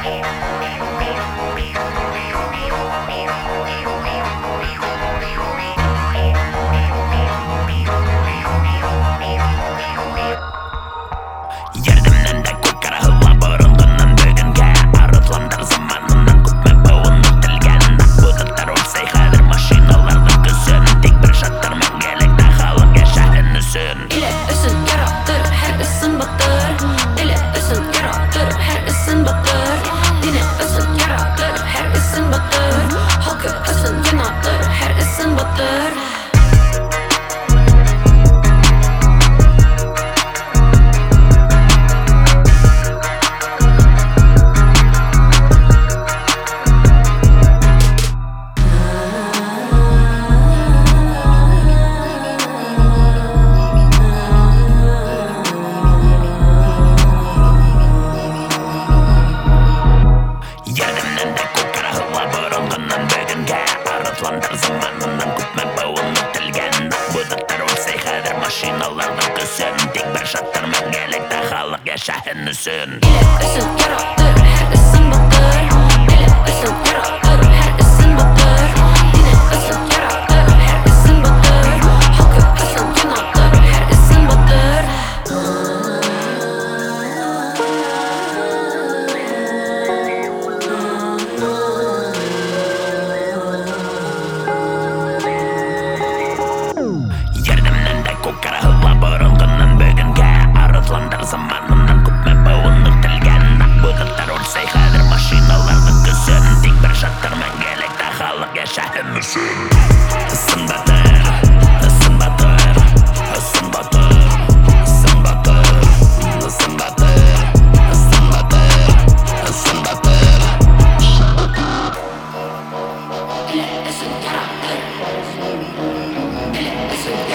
Yerdimden de ko'kara hıva burungundan bugünge arıtlandır zamanından kütme boğunluk tilgen bulutlar olsay hadir mashinalardan küsün tek bir şartlar mengelekte halık yaşayın üsün İle üsün yarattır her üsün batır İle üsün yarattır her üsün batır Dine üsün yarattır her üsün batır Halkı üsün yanattır her üsün batır Yerdimden de ko'kara hıva burungundan bugünge arıtlandır zamanından kütme boğunluk tilgen bulutlar olsay hadir mashinalardan küsün tek bir şartlar mengelekte halık yaşayın üsün İle üsün yarattır her üsün batır İle üsün yarattır her üsün batır Dine üsün yarattır her üsün batır Halkı üsün yanattır her üsün batır Yerdimden de ko'kara hıva burungundan bugünge arıtlandır zamanından kütme boğunluk tilgen bulutlar olsay hadir mashinalardan küsün tek bir şartlar mengelekte halık yaşayın üsün Isın batır, ısın batır, ısın batır, ısın batır, ısın batır, ısın batır, ısın batır İle üsün yarattır İle üsün